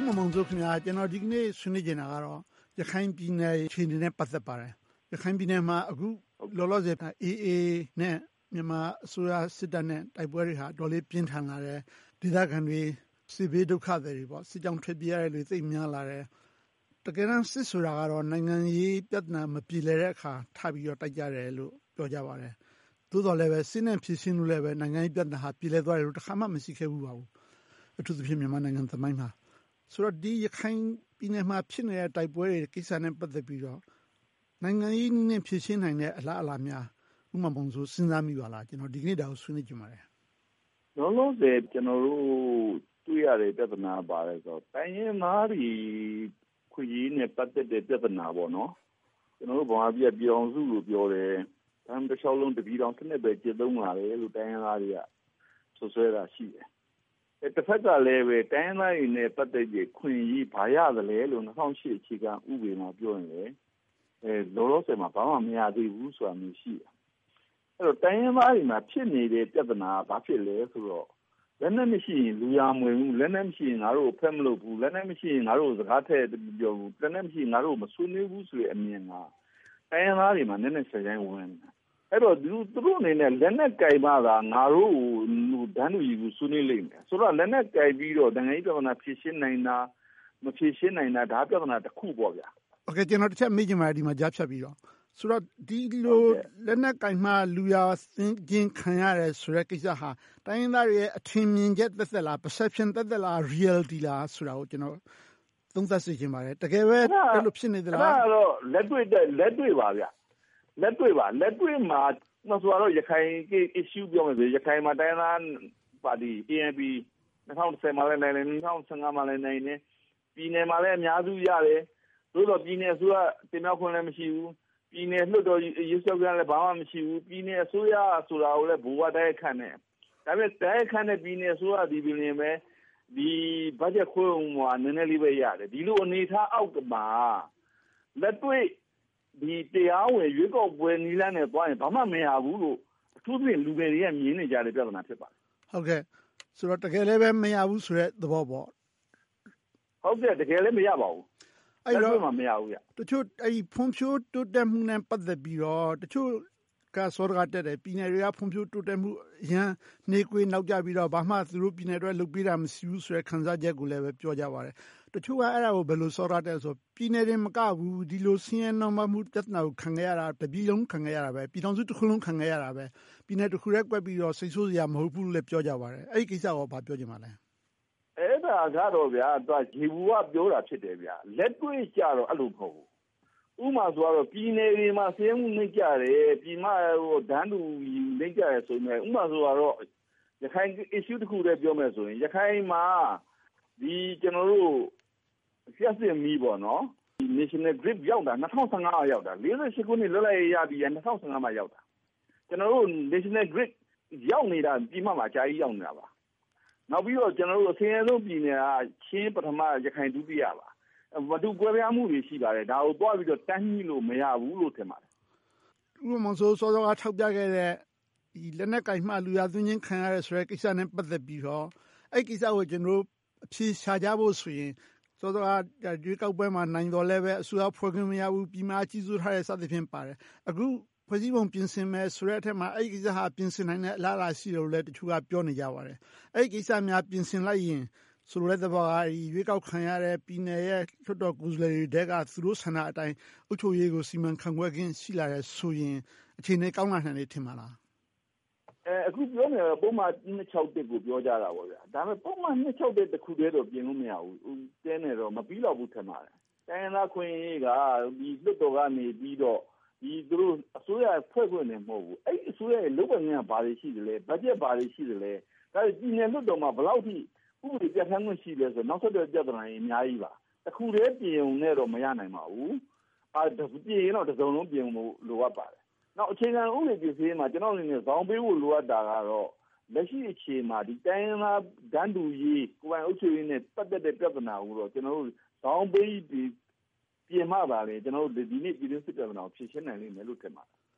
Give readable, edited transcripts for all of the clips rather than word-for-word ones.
မမောင်စိုးခင်ဗျာကျွန်တော်ဒီကနေ့ဆွေးနွေးနေတာကတော့ရခိုင်ပြည်နယ်ခြေအနေနဲ့ပတ်သက်ပါတယ်ရခိုင်ပြည်နယ်မှာအခုလောလောဆယ် AA နဲ့မြန်မာအစိုးရစစ်တပ်နဲ့တိုက်ပွဲတွေဟာတော်လေးပြင်းထန်လာတယ်ဒေသခံတွေစစ်ဘေးဒုက္ခတွေပေါ့စစ်ကြောင့်ထွက်ပြေးရတဲ့လူသိပ်များလာတယ်တကယ်တမ်းစစ်ဆိုတာကတော့နိုင်ငံရေးပြဿနာမပြေလည်တဲ့အခါထပြီးတော့တိုက်ကြတယ်လို့ပြောကြပါတယ်သို့တော်လည်းပဲစစ်နဲ့ဖြစ်ရှင်းလို့လည်းပဲနိုင်ငံရေးပြဿနာဟာပြေလည်သွားတယ်လို့တစ်ခါမှမရှိခဲ့ဘူးပါဘူးအထူးသဖြင့်မြန်မာနိုင်ငံသမိုင်းမှာဆိုတော့ဒီရခိုင်ပြည်နယ်မှာဖြစ်နေတဲ့တိုက်ပွဲတွေကိစ္စနဲ့ပတ်သက်ပြီးတော့နိုင်ငံရေးနဲ့ဖြစ်ရှင်းနိုင်တဲ့အလားအလာများဥပမာပုံဆိုစဉ်းစားမိပါလားကျွန်တော်ဒီကနေ့တောင်ဆွေးနွေးကြပါတယ်လုံးလုံးစေကျွန်တော်တို့တွေ့ရတဲ့ပြဿနာပါတယ်ဆိုတော့တိုင်းရင်းသားတွေခွင့်ရေးနဲ့ပတ်သက်တဲ့ပြဿနာပေါ့နော်ကျွန်တော်တို့ဘာပြပြောင်းစုလို့ပြောတယ်တမ်းတစ်လျှောက်လုံးတပြည်တော်တစ်နှစ်ပဲကျသုံးလာတယ်လို့တိုင်းရင်းသားတွေကဆွဆွဲတာရှိတယ်တစ်ဖက်ကလည်းပဲတိုင်းရင်းသားတွေနဲ့ပတ်သက်တဲ့ခွင့်ရေးဘာရသလဲလို့2008အခြေခံဥပဒေမှာပြောရင်လေလောလောဆယ်မှာဘာမှမရသေးဘူးဆိုတာမျိုးရှိတယ်အဲ့တော့တိုင်းရင်းသားတွေမှာဖြစ်နေတဲ့ပြဿနာကဘာဖြစ်လဲဆိုတော့လက်နက်မရှိရင်လူရမဝင်ဘူးလက်နက်မရှိရင်ငါတို့ဖက်မလုပ်ဘူးလက်နက်မရှိရင်ငါတို့စကားထည့်ပြောဘူးလက်နက်မရှိရင်ငါတို့မဆွေးနွေးဘူးဆိုတဲ့အမြင်ကတိုင်းရင်းသားတွေမှာနည်းနည်းဆက်ဆိုင်ဝင်အဲ့တော့သူတို့အနေနဲ့လက်နက်ကင်မှသာငါတို့ဒန်းလူကြီးကိုဆွေးနွေးလိမ့်မယ်ဆိုတော့လက်နက်ကင်ပြီးတော့နိုင်ငံရေးပြဿနာဖြေရှင်းနိုင်တာမဖြေရှင်းနိုင်တာဒါပြဿနာတစ်ခုပေါ့ဗျာโอเคကျွန်တော်တစ်ချက်မေးချင်ပါတယ်ဒီမှာကြားဖြတ်ပြီးတော့ဆိုတော့ဒီလိုလက်နက်ကင်မှလူရသင်ချင်းခံရတယ်ဆိုတဲ့ကိစ္စဟာတိုင်းရင်းသားတွေရဲ့အထင်မြင်ချက်သက်သက်လား perception သက်သက်လား reality လားဆိုတာကိုကျွန်တော်သုံးသပ်စေချင်ပါတယ်တကယ်ပဲအဲ့လိုဖြစ်နေသလားအဲ့ဒါတော့လက်တွေ့ပါဗျလက်တွေ့မှာဆိုတော့ရခိုင် issue ပြောမယ်ဆိုရခိုင်မှာတိုင်းသားပါတီ ANP 2010မှာလည်းနိုင်တယ်2015မှာလည်းနိုင်တယ်ပြည်နယ်မှာလည်းအများစုရတယ်သို့တော့ပြည်နယ်အစိုးရတင်မြှောက်ခွင့်လည်းမရှိဘူးပြည်နယ်လွှတ်တော်ရေးဆွဲခွင့်လည်းဘာမှမရှိဘူးပြည်နယ်အစိုးရဆိုတာကိုလည်းဘိုးဘတိုက်ခန့်နေဒါပေမဲ့တိုက်ခန့်တဲ့ပြည်နယ်အစိုးရဒီပြည်နယ်ပဲဒီ budget ခွင့်မှာနည်းနည်းလေးပဲရတယ်ဒီလိုအနေထားအောက်မှာလက်တွေ့ဒီတရားဝင်ရွေးကောက်ပွဲနီးလန်းနဲ့တွားရင်ဘာမှမရဘူးလို့အထူးသဖြင့်လူငယ်တွေကမြင်နေကြတဲ့ပြဿနာဖြစ်ပါတယ်ဟုတ်ကဲ့ဆိုတော့တကယ်လည်းပဲမရဘူးဆိုတဲ့သဘောပေါ့ဟုတ်ကဲ့တကယ်လည်းမရပါဘူးအဲ့တော့မရဘူးတချို့အဲ့ဖွံ့ဖြိုးတိုးတက်မှုနဲ့ပတ်သက်ပြီးတော့တချို့ကစောရကတက်တယ်ပြည်နယ်တွေကဖွံ့ဖြိုးတိုးတက်မှုအရန်နေကွေးနောက်ကျပြီးတော့ဘာမှသူတို့ပြည်နယ်တွေလုပ်ပေးတာမရှိဘူးဆိုတဲ့ခံစားချက်ကိုလည်းပဲပြောကြပါတယ်တချို့ကအဲ့ဒါကိုဘယ်လိုစောရတက်ဆိုပြည်နယ်တွေမကဘူးဒီလိုဆင်းရဲနှောင့်မမှုပြဿနာကိုခံခဲ့ရတာတပြည်လုံးခံခဲ့ရတာပဲပြည်တော်စုတစ်ခုလုံးခံခဲ့ရတာပဲပြည်နယ်တစ်ခုတည်းကွက်ပြီးတော့စိတ်ဆိုးစရာမဟုတ်ဘူးလို့လည်းပြောကြပါတယ်အဲ့ဒီကိစ္စကိုဘာပြောချင်ပါလဲအဲ့ဒါကတော့ဗျာသူကဂျီဘူးကပြောတာဖြစ်တယ်ဗျာလက်တွေ့ကြတော့အဲ့လိုမဟုတ်ဘူးဥပမာဆိုတော့ပြည်နယ်တွေမှာဆင်းမှုနှိမ့်ကြတယ်ပြည်မဒန်းတူနှိမ့်ကြတယ်ဆိုရင်ဥပမာဆိုတော့ရခိုင် issue တစ်ခုတည်းပြောမယ်ဆိုရင်ရခိုင်မှာဒီကျွန်တော်တို့ဆက်စစ်မီးပေါ့နော်ဒီ National Grid ရောက်တာ2015ရောက်တာ48ခုနှစ်လွတ်လပ်ရေးရပြီး2015မှာရောက်တာကျွန်တော်တို့ National Grid ရောက်နေတာပြည်မမှာအကြာကြီးရောက်နေတာပါနောက်ပြီးတော့ကျွန်တော်တို့အစင်းအဆုံးပြည်နယ်ကချင်းပထမရခိုင်ဒုတိယပါမတူကွဲပြားမှုတွေရှိပါတယ်ဒါကိုတွားပြီးတော့တန်းကြီးလို့မရဘူးလို့ထင်ပါတယ်ဥပမာဆိုစောစောကထောက်ပြခဲ့တဲ့ဒီလက်နက်ကင်မှလူရသွင်းချင်းခံရတဲ့ဆိုတဲ့ကိစ္စနဲ့ပတ်သက်ပြီးတော့အဲ့ကိစ္စကိုကျွန်တော်တို့အဖြေရှာကြဖို့ဆိုရင်စောစောကရွေးကောက်ပွဲမှာနိုင်တော်လဲပဲအစိုးရဖွဲ့ခွင့်မရဘူးပြည်မကြီးစိုးထားတဲ့စသဖြင့်ပါတယ်အခုဖွဲ့စည်းပုံပြင်ဆင်မယ်ဆိုတဲ့အထက်မှာအဲ့ဒီကိစ္စဟာပြင်ဆင်နိုင်တဲ့အလားအလာရှိတယ်လို့လည်းတချို့ကပြောနေကြပါတယ်အဲ့ဒီကိစ္စများပြင်ဆင်လိုက်ရင်ဆိုလိုတဲ့သဘောကရွေးကောက်ခံရတဲ့ပြည်နယ်ရဲ့လွှတ်တော်ကိုယ်စားလှယ်တွေကသူတို့ဆန္ဒအတိုင်းအုပ်ချုပ်ရေးကိုစီမံခန့်ခွဲခြင်းရှိလာတဲ့ဆိုရင်အခြေအနေကောင်းလာနိုင်တယ်ထင်ပါလားအခုပြောနေပုံမှန်261ကိုပြောကြတာပေါ့ဗျာဒါပေမဲ့ပုံမှန်261တစ်ခုတည်းတော့ပြင်လို့မရဘူးတဲနေတော့မပြီးတော့ဘူးထင်ပါတယ်တိုင်းရင်းသားခွင့်ရေးကဒီလွှတ်တော်ကနေပြီးတော့ဒီသူတို့အစိုးရဖွဲ့ခွင့်နေမဟုတ်ဘူးအဲ့အစိုးရရဲ့လုပ်ပိုင်ခွင့်ကဘာတွေရှိတယ်လဲဘတ်ဂျက်ဘာတွေရှိတယ်လဲဒါပြည်နယ်လွှတ်တော်မှာဘယ်လောက်ထိဥပဒေပြဋ္ဌာန်းခွင့်ရှိလဲဆိုနောက်ဆက်တွဲပြဿနာတွေအများကြီးပါတခုတည်းပြင်ုံနဲ့တော့မရနိုင်ပါဘူးပြင်ရင်တော့တစ်စုံလုံးပြင်ဖို့လိုအပ်ပါတယ်နောက်အခြေခံဥပဒေပြင်ဆင်မှာကျွန်တော်အနေနဲ့ဇောင်းပေးဖို့လိုအပ်တာကတော့လက်ရှိအခြေမှာဒီတိုင်းရင်းသားဒန်းတူရေးကိုယ်ပိုင်အုပ်ချုပ်ရေးနဲ့ပတ်သက်တဲ့ပြဿနာကိုတော့ကျွန်တော်တို့ဇောင်းပေးပြီးပြင်မှပါလေကျွန်တော်တို့ဒီနေ့ပြည်သူ့စစ်ပြဿနာကိုဖြေရှင်းနိုင်လိမ့်မယ်လို့ထင်ပါတယ်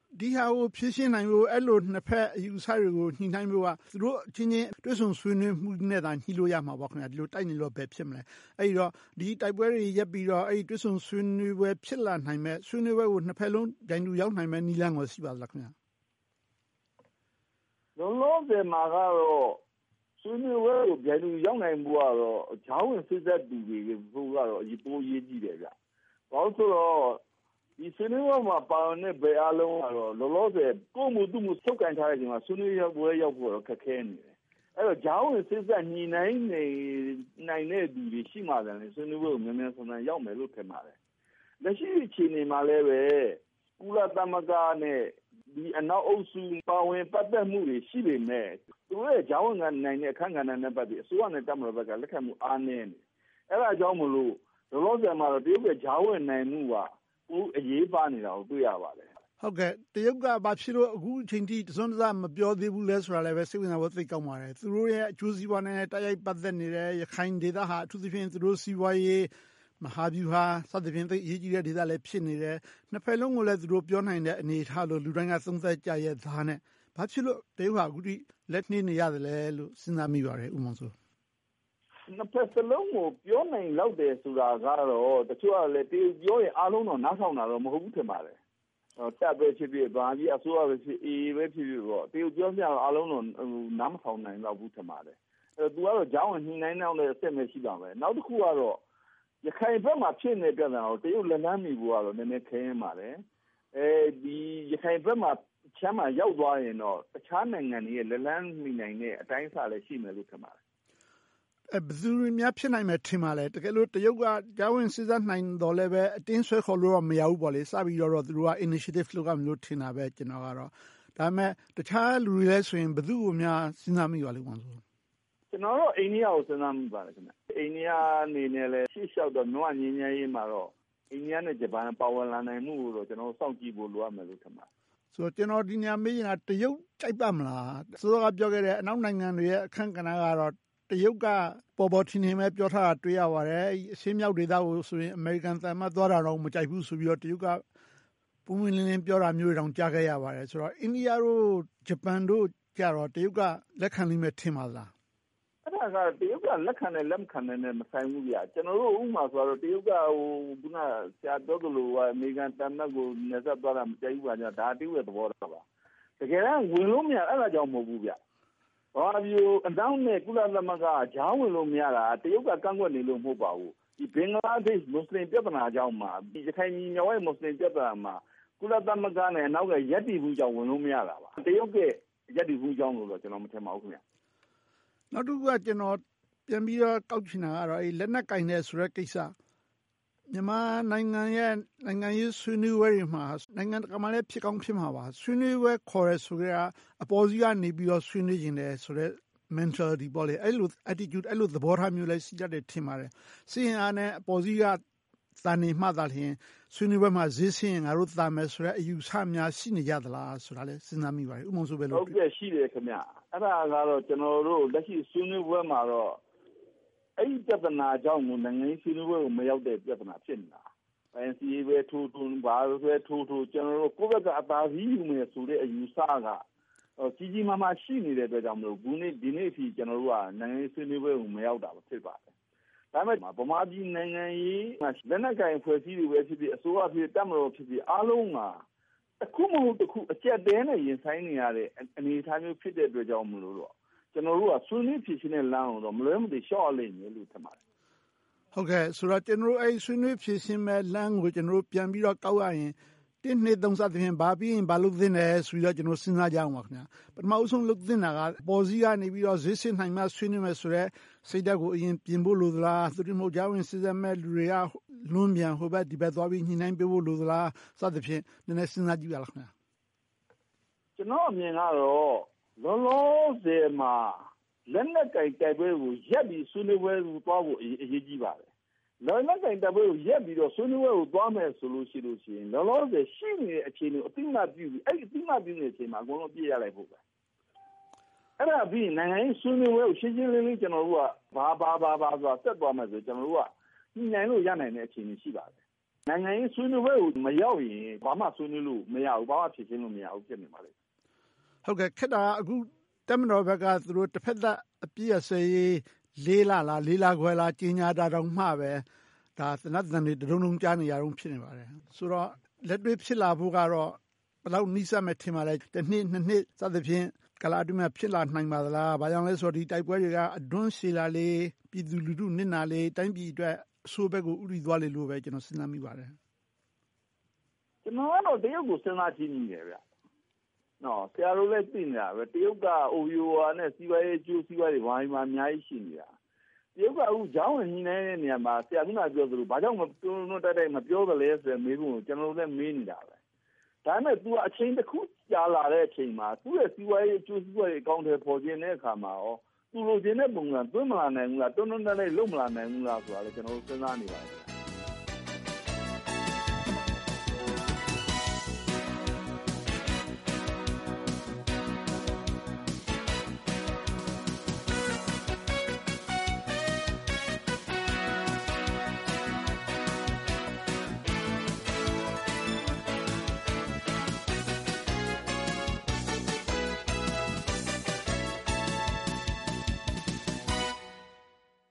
ဒီဟာကိုဖြည့်ရှင်းနိုင်ဖို့အဲ့လိုနှစ်ဖက်အယူဆတွေကိုညှိနှိုင်းဖို့ကသူတို့အချင်းချင်းတွဲဆုံဆွေးနွေးမှုနဲ့သာညှိလို့ရမှာပေါ့ခင်ဗျာဒီလိုတိုက်နေလို့ပဲဖြစ်မလဲအဲ့တော့ဒီတိုက်ပွဲတွေရပ်ပြီးတော့အဲ့ဒီတွဲဆုံဆွေးနွေးပွဲဖြစ်လာနိုင်မဲ့ဆွေးနွေးပွဲကိုနှစ်ဖက်လုံးဒိုင်တူရောက်နိုင်မဲ့နည်းလမ်းကိုရှိပါသလားခင်ဗျာလောလောဆယ်မှာကတော့ဆွေးနွေးပွဲကိုဒိုင်တူရောက်နိုင်မှုကတော့ဂျောင်းဝင်စစ်သက်သူတွေကတော့အရေးကြီးတယ်ဗျဘာလို့ဆိုတော့ဒီဆွေးနွေးပွဲမှာပါဝင်တဲ့ဘယ်အားလုံးကတော့လောလောဆယ်ကိုယ်မှုသူ့မှုစုပ်ကန်ထားတဲ့အချိန်မှာဆွေးနွေးပွဲရောက်ဖို့တော့ခက်ခဲနေတယ်အဲ့တော့ဂျောင်းဝင်စစ်သက်ညီနိုင်တဲ့သူတွေရှိမှတယ်လေဆွေးနွေးပွဲကိုမြန်မြန်ဆန်ဆန်ရောက်မယ်လို့ထင်ပါတယ်လက်ရှိအခြေအနေမှာလည်းပဲကုလသမဂ္ဂနဲ့ဒီအနောက်အုပ်စုပါဝင်ပတ်သက်မှုတွေရှိပေမဲ့သူတို့ရဲ့ဂျောင်းဝင်ကနိုင်တဲ့အခမ်းကဏ္ဍနဲ့ပတ်သက်အစိုးရနဲ့တပ်မတော်ဘက်ကလက်ခံမှုအားနည်းနေအဲ့ဒါကြောင့်မလို့လောလောဆယ်မှာတော့တရုတ်ရဲ့ဂျောင်းဝင်နိုင်မှုကအရေးပါနေတာကိုတွေ့ရပါတယ်ဟုတ်ကဲ့တရုတ်ကဘာဖြစ်လို့အခုအချိန်ထိတစွန်းတစမပြောသေးဘူးလဲဆိုတာလည်းပဲစိတ်ဝင်စားဖို့သိကောင်းပါတယ်သူတို့ရဲ့အကျိုးစီးပွားနဲ့တိုက်ရိုက်ပတ်သက်နေတဲ့ရခိုင်ဒေသဟာအထူးသဖြင့်သူတို့စီးပွားရေးမဟာဗျူဟာစသဖြင့်သိအရေးကြီးတဲ့ဒေသလည်းဖြစ်နေတယ်နှစ်ဖက်လုံးကိုလည်းသူတို့ပြောနိုင်တဲ့အနေအထားလို့လူတိုင်းကသုံးသပ်ကြရဲ့သားနဲ့ဘာဖြစ်လို့တရုတ်ဟာအခုထိလက်နှေးနေရတယ်လဲလို့စဉ်းစားမိပါတယ်ဦးမောင်စိုးနှစ်ဖက်စလုံးကိုပြောနိုင်လောက်တယ်ဆိုတာကတော့တချို့ကလည်းတရုတ်ပြောရင်အားလုံးတော့နားထောင်တာတော့မဟုတ်ဘူးထင်ပါတယ်တပ်ပဲဖြစ်ဖြစ်ဗာကြီးအစိုးရပဲဖြစ်အေးပဲဖြစ်ဖြစ်ပေါ့တရုတ်ပြောပြတော့အားလုံးတော့နားမထောင်နိုင်တော့ဘူးထင်ပါတယ်အဲ့တော့သူကတော့ဂျောင်းဝင်ညှိနှိုင်းတဲ့အဆင့်ပဲရှိပါမယ်နောက်တစ်ခုကတော့ရခိုင်ဘက်မှာဖြစ်နေတဲ့ပြဿနာကိုတရုတ်လက်လန်းမိဖို့ကတော့နည်းနည်းခဲရင်ပါတယ်ဒီရခိုင်ဘက်မှာချမ်းမှာရောက်သွားရင်တော့တခြားနိုင်ငံတွေရဲ့လက်လန်းမိနိုင်တဲ့အတိုင်းအဆလည်းရှိမယ်လို့ထင်ပါတယ်ဘယ်သူများဖြစ်နိုင်မယ်ထင်ပါလဲတကယ်လို့တရုတ်ကကြားဝင်စဉ်းစားနိုင်တော့လည်းပဲအတင်းဆွဲခေါ်လို့တော့မရဘူးပေါ့လေစပြီးတော့သူတို့က initiative လုပ်ရမလို့ထင်တာပဲကျွန်တော်ကတော့ဒါပေမဲ့တခြားလူတွေလည်းဆိုရင်ဘယ်သူ့ကိုများစဉ်းစားမိပါလိမ့်မယ်ဆိုကျွန်တော်တို့အိန္ဒိယကိုစဉ်းစားမိပါတယ်ခင်ဗျအိန္ဒိယအနေနဲ့လည်းရှေ့လျှောက်တော့နွားငင်းငယ်ရေးမှာတော့အိန္ဒိယနဲ့ဂျပန်ပါဝင်လာနိုင်မှုကိုတော့ကျွန်တော်စောင့်ကြည့်ဖို့လိုအပ်မယ်လို့ထင်ပါတယ်ဆိုတော့ကျွန်တော်ဒီညမေးရင်တရုတ်ကြိုက်ပါမလားဆိုတော့ပြောခဲ့တဲ့အနောက်နိုင်ငံတွေရဲ့အခန့်ကဏ္ဍကတော့တရုတ်ကပေါ်ထင်ထင်ပဲပြောထားတာတွေ့ရပါတယ်အရှင်းမြောက်ဒေသကိုဆိုရင်အမေရိကန်သံမှတ်သွားတာတော့မကြိုက်ဘူးဆိုပြီးတော့တရုတ်ကပုံမှန်လင်းလင်းပြောတာမျိုးတောင်ကြားခဲ့ရပါတယ်ဆိုတော့အိန္ဒိယတို့ဂျပန်တို့ကြတော့တရုတ်ကလက်ခံလိမ့်မယ်ထင်ပါလားအဲ့ဒါကတရုတ်ကလက်ခံတယ်လက်မခံတယ်နဲ့မဆိုင်ဘူးဗျာကျွန်တော်တို့ဥမာဆိုတော့တရုတ်ကခုနဆရာပြောသလိုအမေရိကန်တမတ်ကိုနေဆက်သွားတာမကြိုက်ဘူးပါညာဒါတရုတ်ရဲ့သဘောတော့ပါတကယ်တော့ဝင်လို့မရအဲ့ဒါကြောင့်မဟုတ်ဘူးဗျာဘာလို့အနောက်နဲ့ကုလသမဂ္ဂဂျောင်းဝင်လို့မရတာတရုတ်ကကန့်ကွက်နေလို့မဟုတ်ပါဘူးဒီဘင်္ဂလားဒေ့ရှ်မွတ်စလင်ပြဿနာကြောင့်မှာဒီရခိုင်ပြည်မြောက်ရဲ့မွတ်စလင်ပြဿနာမှာကုလသမဂ္ဂနဲ့အနောက်ကရပ်တည်မှုကြောင့်ဝင်လို့မရတာပါတရုတ်ကရပ်တည်မှုကြောင့်လို့တော့ကျွန်တော်မထင်ပါဘူးခင်ဗျနောက်တစ်ခုကကျွန်တော်ပြန်ပြီးတော့ကောက်ချင်တာကတော့လက်နက်ကင်တဲ့ဆိုတဲ့ကိစ္စမြန်မာနိုင်ငံရဲ့နိုင်ငံရေးဆွေးနွေးပွဲတွေမှာနိုင်ငံတကာမှာလည်းဖြစ်ကောင်းဖြစ်မှာပါဆွေးနွေးပွဲခေါ်ရဲဆိုကြအပေါ်စီကနေပြီးတော့ဆွေးနွေးခြင်းတယ်ဆိုတော့ mentality ပေါ့လေအဲ့လို attitude အဲ့လိုသဘောထားမျိုးလည်းရှိတတ်တယ်ထင်ပါတယ်စီရင်အားနဲ့အပေါ်စီကသာနေမှသာလျှင်ဆွေးနွေးပွဲမှာဈေးဆင်းရင်ငါတို့သာမယ်ဆိုတဲ့အယူဆများရှိနေကြသလားဆိုတာလည်းစဉ်းစားမိပါတယ်ဥမ္မောင်ဆိုပဲလို့ဟုတ်ကဲ့ရှိတယ်ခင်ဗျအဲ့ဒါကတော့ကျွန်တော်တို့လက်ရှိဆွေးနွေးပွဲမှာတော့အဲ့ဒီပြဿနာကြောင့်နိုင်ငံရေးဆွေးနွေးပွဲကိုမရောက်တဲ့ပြဿနာဖြစ်နေတာ NCA ပဲထိုးဘာလို့လဲထိုးကျွန်တော်တို့ကိုယ့်ဘက်ကအသာစီးယူမယ်ဆိုတဲ့အယူဆကကြီးကြီးမားမားရှိနေတဲ့အတွက်ကြောင့်မလို့ဒီနေ့အထိကျွန်တော်တို့ကနိုင်ငံရေးဆွေးနွေးပွဲကိုမရောက်တာဖြစ်ပါတယ်ဒါပေမဲ့ဗမာပြည်နိုင်ငံရေးလက်နက်ကိုင်ဖွဲ့စည်းတွေပဲဖြစ်ဖြစ်အစိုးရဖြစ်တပ်မတော်ဖြစ်ဖြစ်အားလုံးကတစ်ခုမဟုတ်တစ်ခုအကျက်တဲနဲ့ရင်ဆိုင်နေရတဲ့အနေအထားမျိုးဖြစ်တဲ့အတွက်ကြောင့်မလို့တော့ကျွန်တော်တို့ကဆွေးနွေးဖြစ်ရှင်တဲ့လမ်းကိုတော့မလွဲမသွေရှော့ရလိမ့်မယ်လို့ထင်ပါတယ်ဟုတ်ကဲ့ဆိုတော့ကျွန်တော်တို့အဲ့ဆွေးနွေးဖြစ်ရှင်မဲ့လမ်းကိုကျွန်တော်တို့ပြန်ပြီးတော့ကောက်ရရင်1 2 3စသဖြင့်ဘာပြီးရင်ဘာလုပ်သင့်တယ်ဆိုပြီးတော့ကျွန်တော်စဉ်းစားကြအောင်ပါခင်ဗျာပထမအဆုံးလုပ်သင့်တာကပေါ်စီကနေပြီးတော့ဈေးဆင်းနိုင်မှဆွေးနွေးမယ်ဆိုတော့စိတ်ဓာတ်ကိုအရင်ပြင်ဖို့လိုသလားသူတို့မဟုတ်ကြဝင်စဉ်းစားမဲ့လူတွေကလွန်းပြန်ဟိုဘက်ဒီဘက်သွားပြီးညှိနှိုင်းပေးဖို့လိုသလားစသဖြင့်နည်းနည်းစဉ်းစားကြည့်ရလားခင်ဗျာကျွန်တော်အမြင်ကတော့လောလောဆယ်မှာလက်နက်ကင်တိုက်ပွဲကိုရက်ပြီးဆွေးနွေးပွဲကိုသွားဖို့အရေးကြီးပါတယ်လက်နက်ကင်တိုက်ပွဲကိုရက်ပြီးတော့ဆွေးနွေးပွဲကိုသွားမယ်ဆိုလို့ရှိရင်လောလောဆယ်ရှိနေတဲ့အခြေအနေကိုအသိမှတ်ပြုပြီးအဲ့ဒီအသိမှတ်ပြုနေတဲ့အချိန်မှာအကုန်လုံးပြည့်ရလိုက်ဖို့ပဲအဲ့ဒါပြီးနိုင်ငံရေးဆွေးနွေးပွဲကိုရှင်းရှင်းလင်းလင်းကျွန်တော်တို့ကဘာဆိုတာဆက်သွားမယ်ဆိုကျွန်တော်တို့ကညှိနှိုင်းလို့ရနိုင်တဲ့အခြေအနေရှိပါတယ်နိုင်ငံရေးဆွေးနွေးပွဲကိုမရောက်ရင်ဘာမှဆွေးနွေးလို့မရဘူးဘာမှဖြေရှင်းလို့မရဘူးဖြစ်နေပါလေဟုတ်ကဲ့ခက်တာအခုတက်မတော်ဘက်ကသူတို့တစ်ဖက်သက်အပြည့်အစရေး၄လလား၄လခွဲလားကြီးညာတာတောင်မှပဲဒါသနတ်တန်တွေတုံတုံကြားနေရအောင်ဖြစ်နေပါတယ်ဆိုတော့လက်တွေ့ဖြစ်လာဖို့ကတော့ဘယ်လောက်နှိစက်မဲ့ထင်ပါလဲတစ်နှစ်နှစ်နှစ်စသဖြင့်ကာလအတွင်းမှာဖြစ်လာနိုင်ပါသလားဘာကြောင့်လဲဆိုတော့ဒီတိုက်ပွဲတွေကအတွန်းရှည်လာလေပြည်သူလူထုနစ်နာလေတိုင်းပြည်အတွက်အဆိုးဘက်ကိုဥတီသွားလေလို့ပဲကျွန်တော်စဉ်းစားမိပါတယ်ကျွန်တော်ကတော့တရုတ်ကိုစဉ်းစားကြည့်နေတယ်ဗျနော်ဆရာတို့လည်းသိနေတာပဲတရုတ်က OVOR နဲ့စီးပွားရေးအကျိုးစီးပွားတွေဘာမှအများကြီးရှိနေတာတရုတ်ကအခုဂျောင်းဝင်ညှိနှိုင်းတဲ့နေရာမှာဆရာကပြောသလိုဘာကြောင့်မတွန်းတွန်းတိုက်တိုက်မပြောသလဲဆိုတဲ့မေးခွန်းကိုကျွန်တော်တို့လည်းမေးနေတာပဲဒါပေမဲ့ तू အချိန်တစ်ခုကြာလာတဲ့အချိန်မှာသူ့ရဲ့စီးပွားရေးအကျိုးစီးပွားတွေအကောင့်တွေပေါ်ကျင်တဲ့အခါမှာရောသူလိုချင်တဲ့ပုံစံသွင်းမလာနိုင်ဘူးလားတွန်းတွန်းတိုက်တိုက်လုပ်မလာနိုင်ဘူးလားဆိုတာလည်းကျွန်တော်တို့စဉ်းစားနေပါတယ်